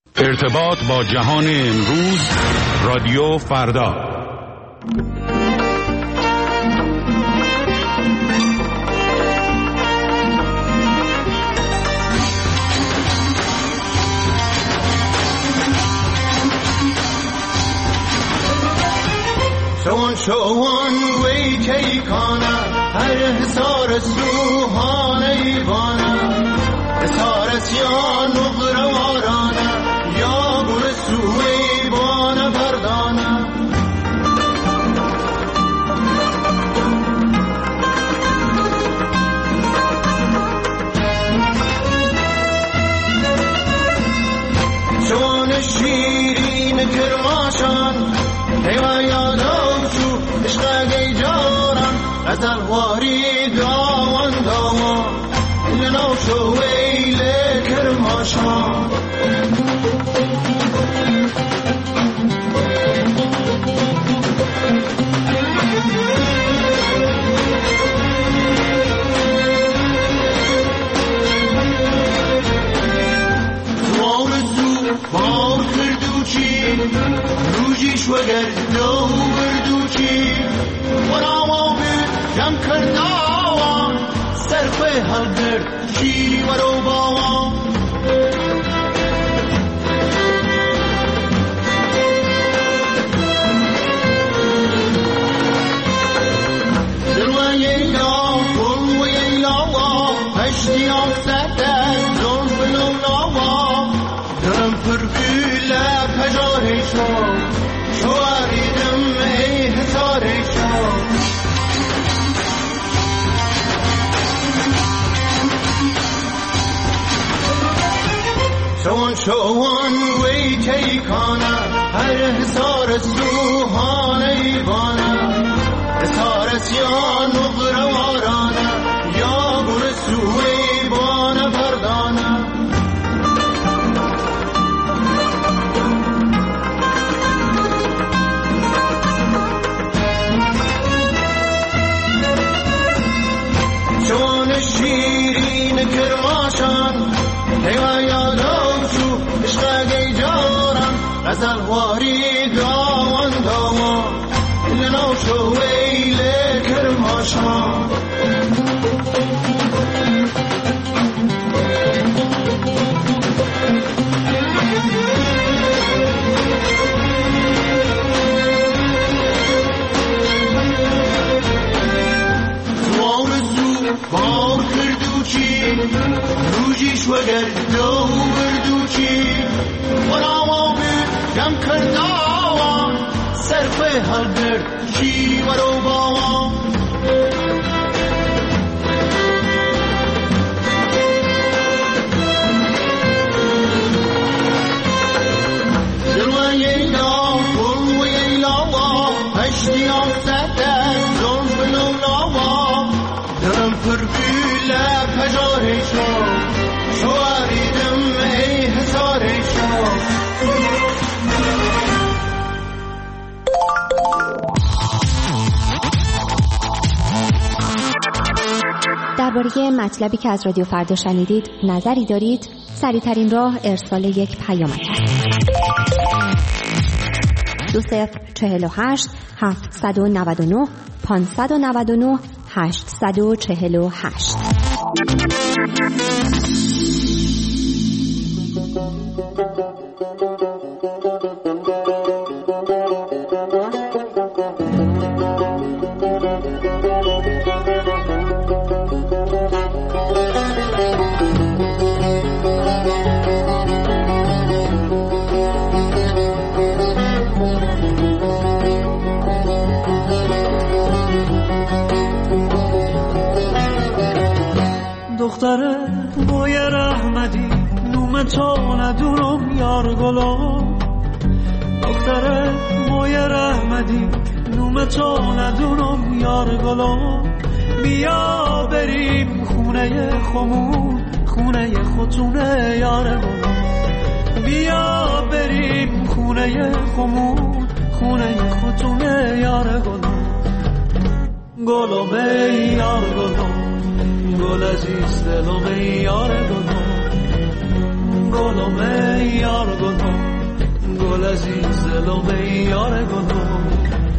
ارتباط با جهان امروز، رادیو فردا. شوان وی کی کانا هر حسار سوهان ایوانا حسار سیان و بروارانا یا بر سوی بانا بردانا شوان شیرین کرماشان ایوان یادم شو عشقی جارم غزل واری داوان داوان لنو شو ویل کرماشان بار کردوچی روزیش وگر دو بردوچی ورامو بیر جم کرداوان سرخوی حل کرد چی ورو باوان دلوی ایلا گلوی ایلا هشتیان سدست زن بلو لاوان درم پرگیله پجاری شو شواریدم ای حساری شو شوان وی کی کانا هر حسار سوهان ایوانا حسار سیان و بروارانا یا بر سوی بانا بردانا شیرین کرماشان ایوان یادم شو عشقی جارم غزل واری داوان داوان لنو شو ویل کرماشان بار کردوچی روزیش وگر دو بردوچی ورامو بیر جم کرداوان سرخوی حل کرد چی ورو باوان دلوی ایلا گلوی ایلا هشتیان سدست زن بلو لاوان درم پرگیله پجاری شو شواریدم ای حساری شو درباره مطلبی که از رادیو فردا شنیدید نظری دارید؟ سریع‌ترین راه ارسال یک پیامک است. 2048 799 599 848. دختره بوی رحمتی نوم تو ندونم یار گلم دختره بوی رحمتی نوم تو ندونم یار گلم بیا بریم خونه خمون خونه خودتونه یار گلم بیا بریم خونه خمون خونه خودتونه یار گلم گلم یار گلم گل عزیز دلم یار گلم گلم یار گلم گل عزیز لبه یار گلم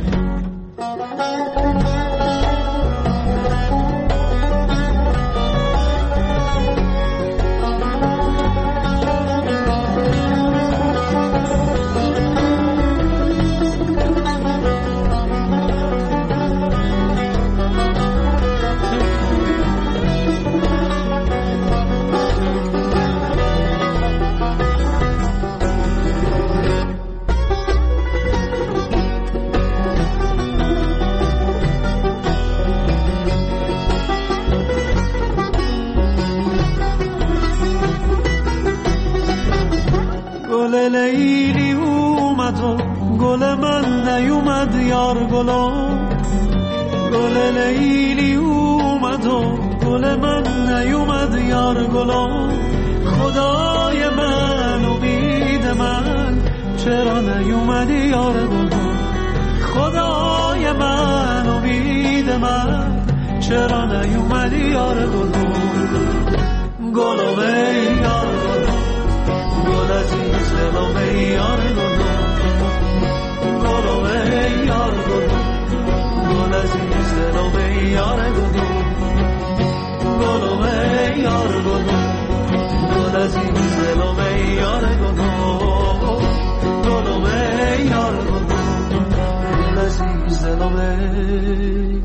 لیلی اومد و گل من نیومد یار گلم گل لیلی اومد و گل من نیومد یار گلم خدای من امید من چرا نیومدی یار گلم خدای من امید من چرا نیومدی یار گلم گلم ای یار گلم گل عزیز دلم ای یار گلم گلم ای یار گلم گل عزیز دلم ای یار گلم گلم ای یار گلم گل عزیز دلم ای یار گلم گلم ای یار گلم گل عزیز دلم ای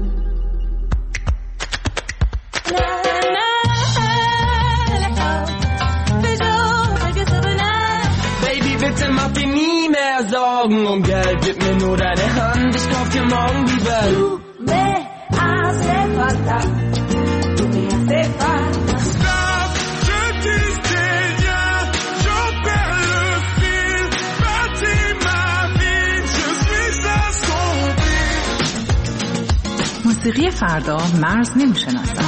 Sorgen um Geld, gib mir nur deine Hand, ich kauf dir morgen die Welt. Du me hace falta, tu me hace falta. Stop, je disais rien, j'en perds le fil, bâtis ma vie, je suis assombri. موسیقی فردا مرز نمی‌شناسد.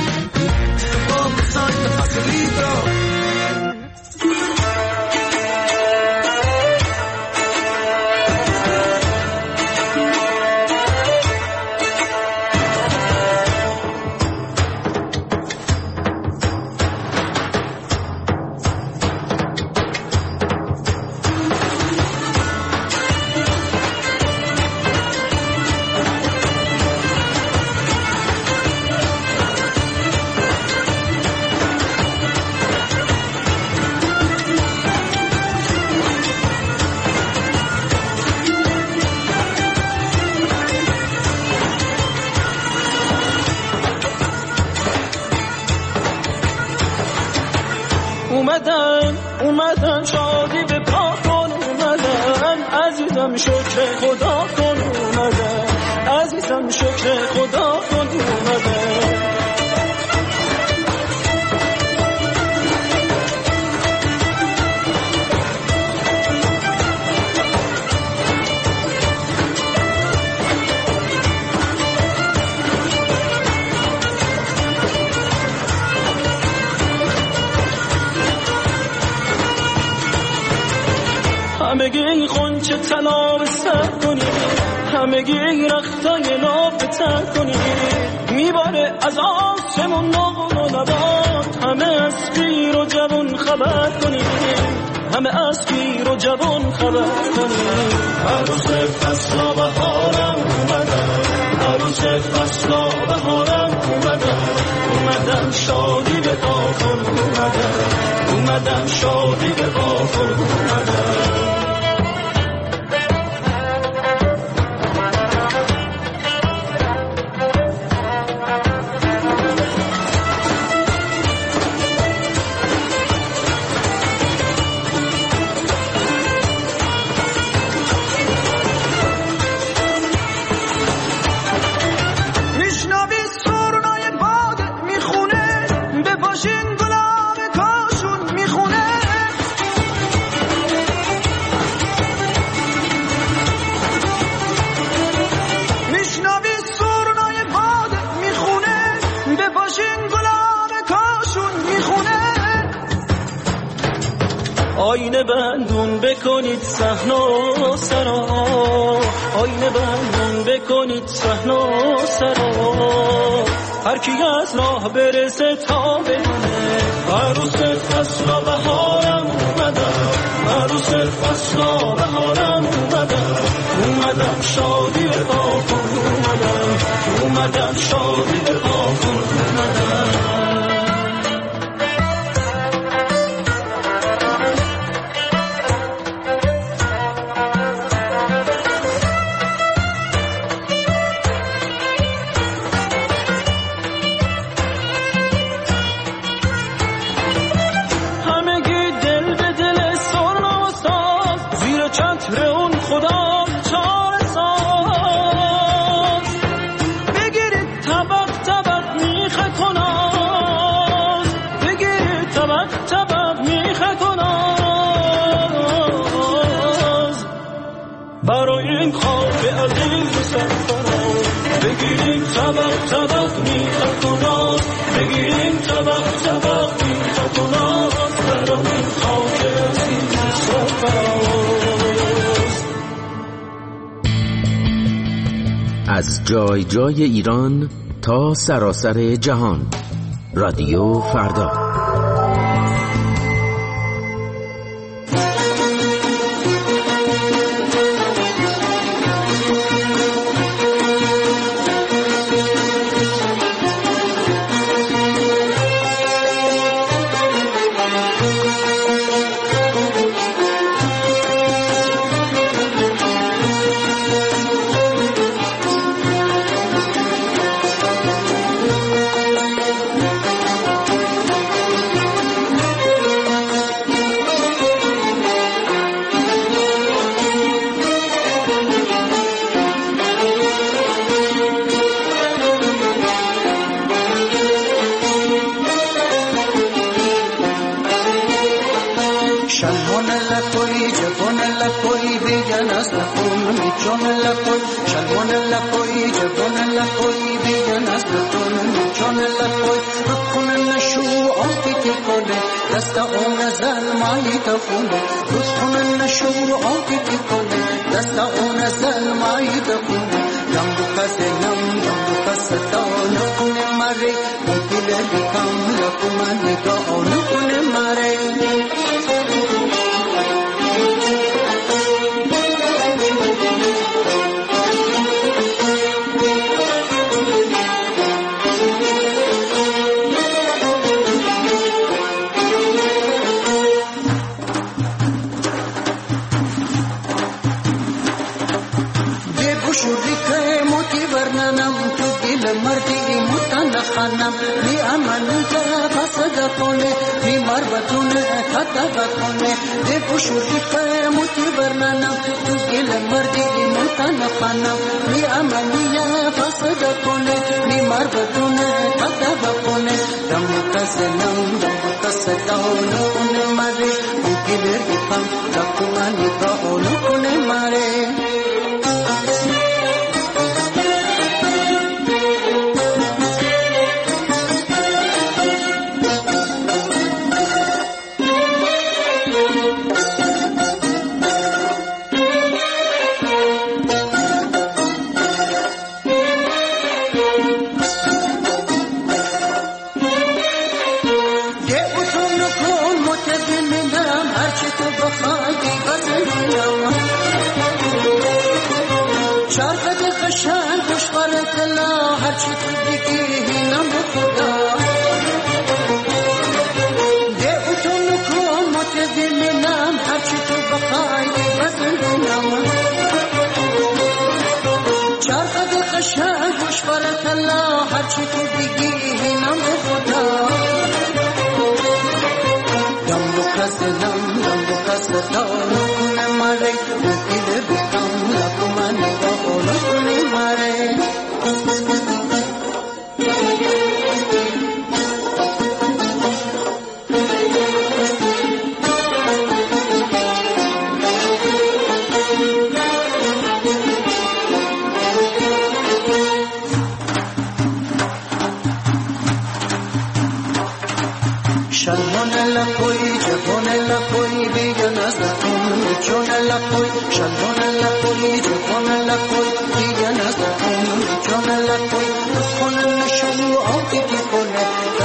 اومدن شادی به پا کن اومدن عزیزم شکر خدا کن اومدن عزیزم شکر خدا کن اومدن همگی خونچه طلا به سر کنی همگی رختای ناب به تر کنی میباره از آسمون نقل و نبات همه از پیر و جوان خبر کنی همه از پیر و جوان خبر کنی عروس فصلا بهارم اومدن عروس فصلا بهارم اومدن شادی به پا کن اومدن شادی به پا کن اومدن آینه بندون بکنید صحن و سرا آینه بندون بکنید صحن و سرا هر کی از راه برسه تا بدونه عروس فصل و بهارم اومدن تو صرف اصلا بهارم اومدم شادی آفون اومدم شادی آفون بگیریم طبق طبق میخه کناز بگیریم طبق طبق میخه کناز برام این خاک عزیز سفراز. از جای جای ایران تا سراسر جهان، رادیو فردا.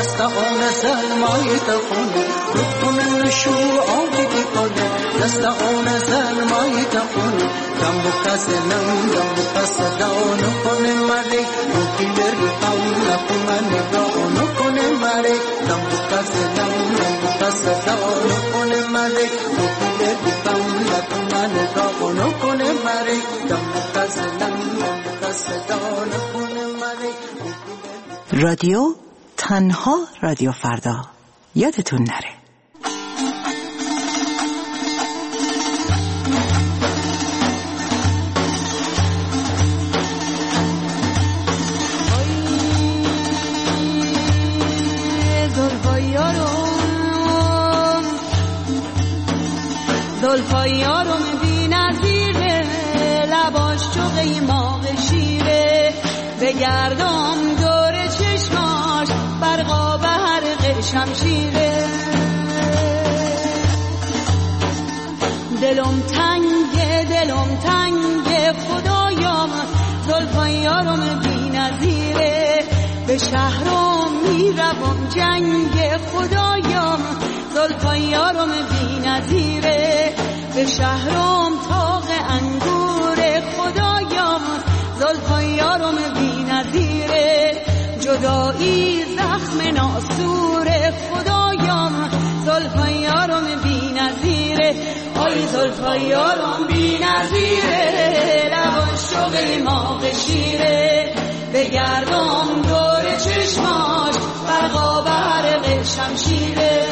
دست آن سلمای تخونه رکن شوعاتی بکنه دست آن سلمای تخونه دم بکس نم دم بکس دانو کنه مره روکی بری قولا کمن دانو کنه مره دم بکس نم دم بکس دانو کنه مره روکی بری قولا کمن دانو کنه مره دم بکس نم دم بکس دانو کنه مره. رادیو تنها رادیو فردا یادتون نره. زلفای یارم بی نظیره لباش چو قیماق شیره بگردم دور چشماش برقا به حرق شمشیره دلم تنگه خدایم زلفای یارم بی نظیره به شهرم میروم جنگ خدایم زلفای یارم بی نظیره به شهرم تاق انگور خدایم زلفای یارم بی نظیره جدایی زخم ناسور خدایم زلفای یارم بی نظیره آی زلفای یارم بی نظیره لباش چو قیماق شیره بگردم دور چشماش برقا به حرق شمشیره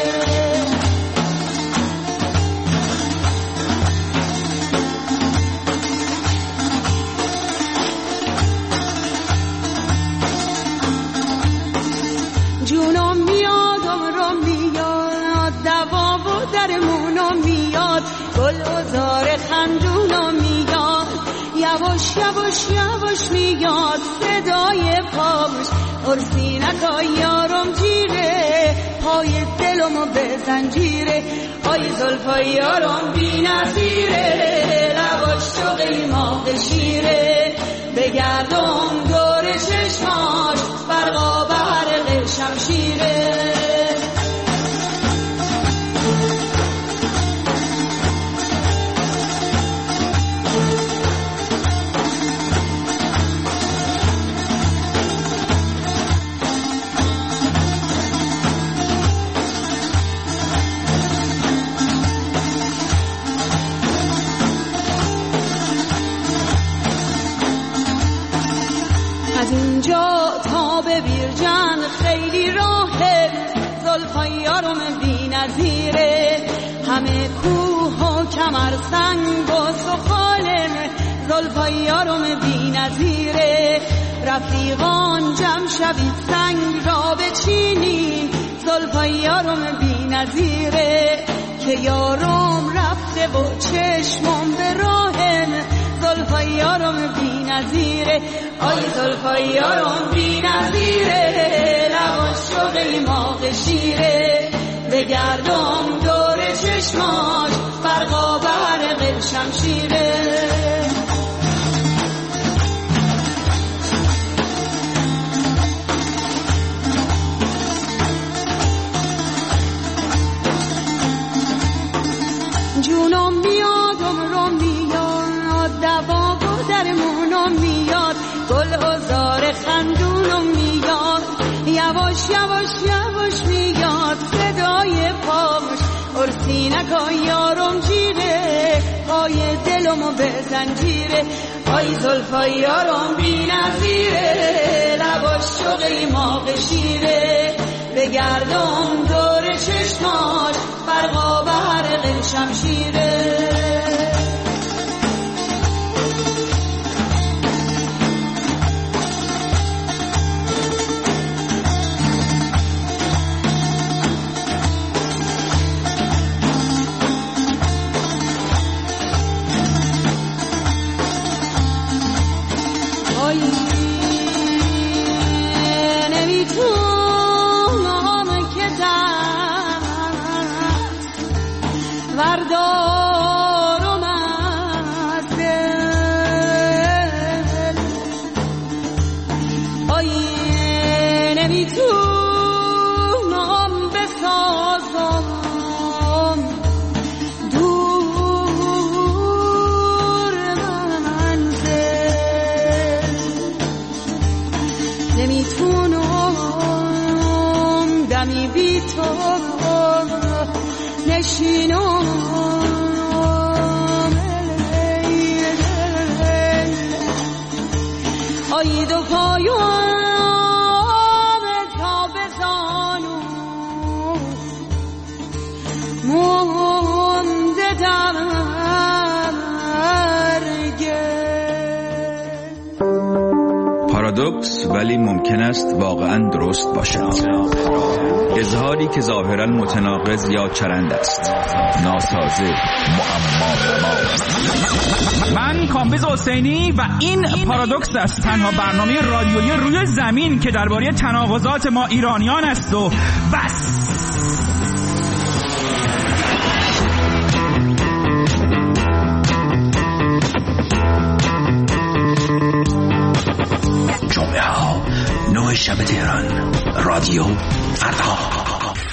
جونم میادم رو میاد دوا و درمونم میاد گل و زار خندونم میاد یواش یواش یواش میاد صدای پاش ارسی نکا یارم جیره پای دلمو به زنجیره آی زلفای یارم بی نظیره لباش چو قیماق شیره بگردم دور چشماش برقا به حرق شمشیره از اینجا تا به بیرجن خیلی راهه زلفای یارم بی نظیره همه کوه و کمر سنگ و سخالم زلفای یارم بی نظیره رفیقان جمع شوید سنگ را بچینیم زلفای یارم بی نظیره که یارم رفته و چشمم به راهم زلفای یارم بی نظیره آی زلفای یارم بی نظیره لباش چو قیماق شیره بگردم دور چشماش برقا به حرق شمشیره جونم میادم رو میاد دوا و درمونم میاد گل و زار خندونم میاد یواش یواش یواش میاد صدای پاش ارسی نکا یارم جیره پای دلمو به زنجیره آی زلفای یارم بی نظیره لباش چو قیماق شیره بگردم دور چشماش برقا به حرق شمشیره نمیتونم که دست وردارم شخص، ولی ممکن است واقعا درست باشد. اظهاری که ظاهرا متناقض یا چرند است، ناسازه، معما. من کامبیز حسینی و این پارادوکس است، تنها برنامه رادیویی روی زمین که درباره تناقضات ما ایرانیان است و بس. جمعه ها 9 شب تهران، رادیو فردا.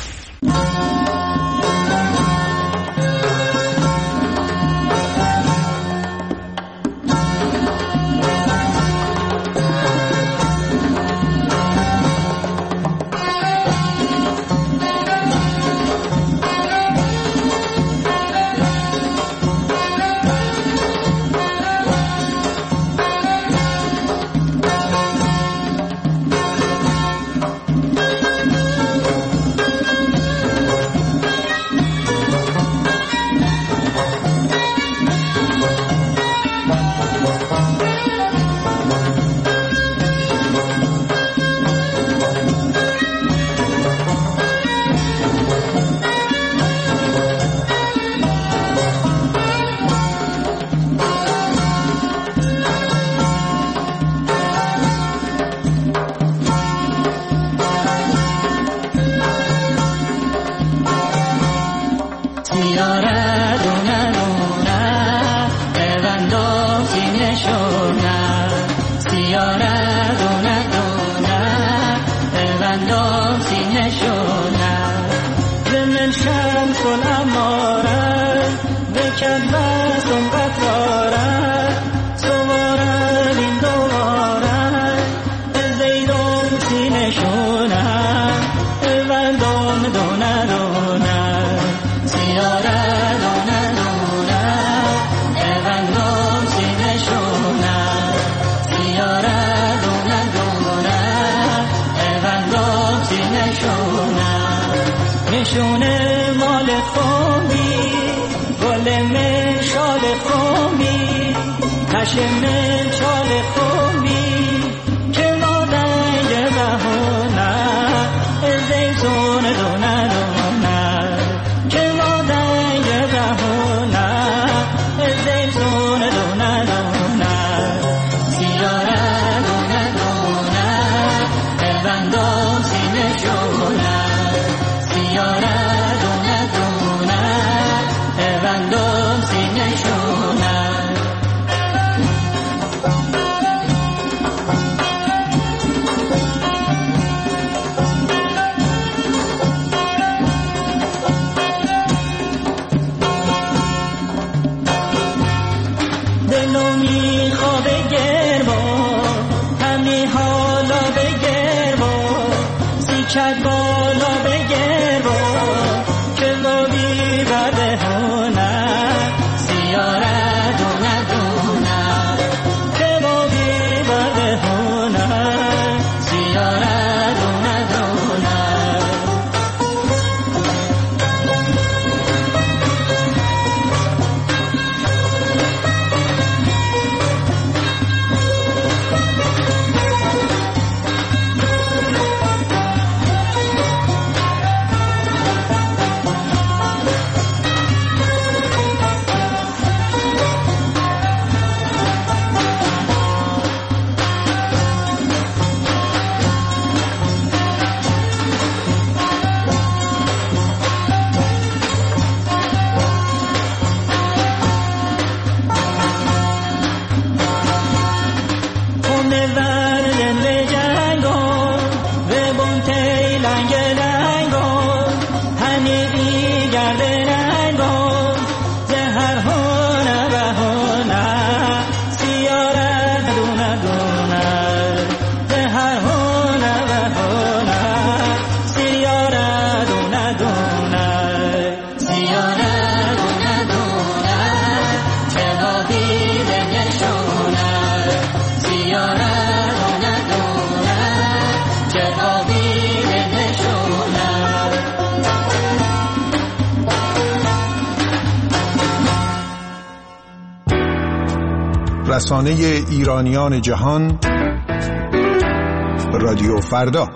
نشونه مال خومی گل من شال خومی تشم من شال خومی که مادنگ بهونه زیتون دونه دونه که مادنگ بهونه زیتون دونه دونه سیاره دونه دونه بندم سینه شونه سیاره دونه دونه بندم سینه شونه دلو میخوابه گرما همی حالا بگرما سیکت بالا بگرما که بابی برده هونه سیاره دونه دونه که بابی برده هونه سیاره دونه دونه رسانه ایرانیان جهان رادیو فردا.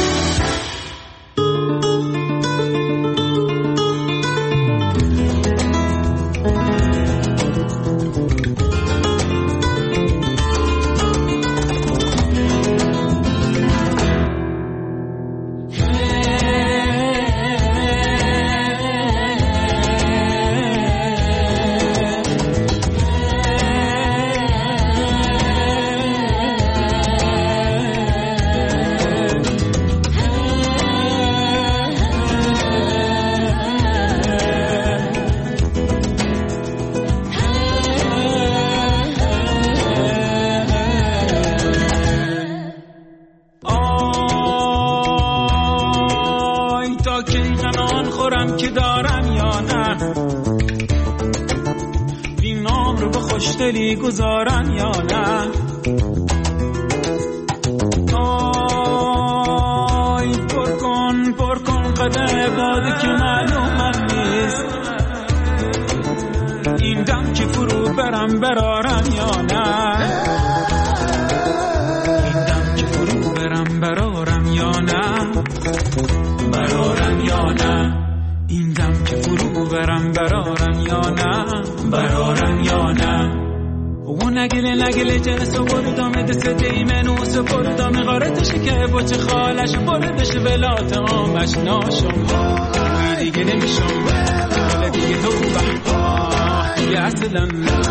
گذارن یا نه؟ آی پر کن قدم بادی که معلوم نیست این دم که فرو برم برارن یا نه؟ این دم که فرو برم برارم یا نه؟ برارم یا نه؟ این دم که فرو برم برارم یا نه؟ برارم یا نه؟ و نگله جنس و بردامه دست دیمنوس و بردامه غارتش که بچه خالش بردش ولات آمش ناشم دیگه نمیشم ولی دیگه تو دیگه اصلا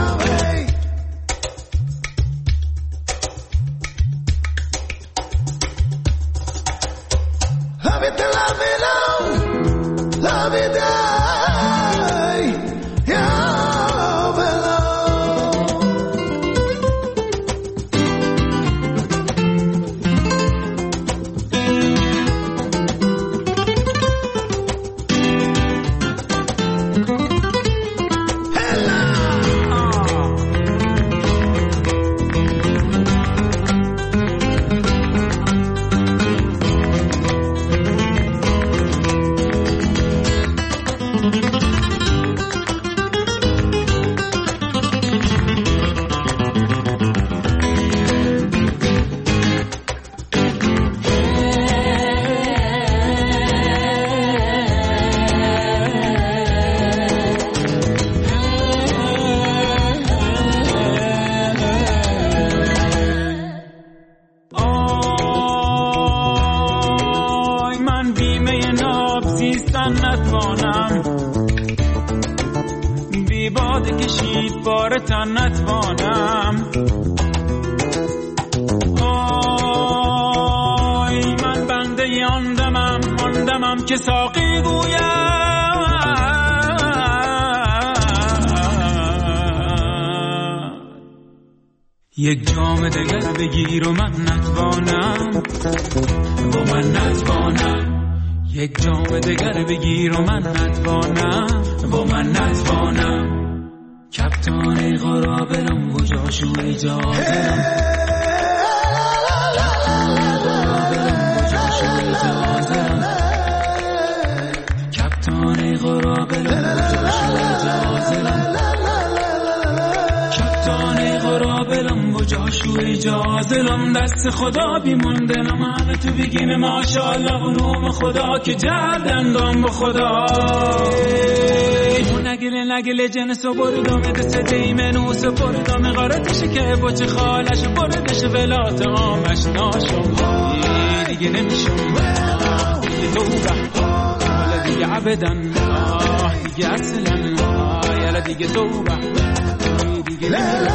که ساقی گویم یک جام دگر بگیر و من نتوانم و من نتوانم یک جام دگر بگیر و من نتوانم و من نتوانم کپتان غرابلم و جاشو اجازه جاشو اجازلم دست خدا بیموندنم همه تو بگیم ماشاءالله و نوم خدا که جردندم با خدا و نگله جنس و بردامه دست دیمنوس و بردامه غارتش که بچه خالش بردش ولات آمش ناشم دیگه نمیشم دیگه توبه حالا دیگه عبدن دیگه اصلا یالا دیگه توبه دیگه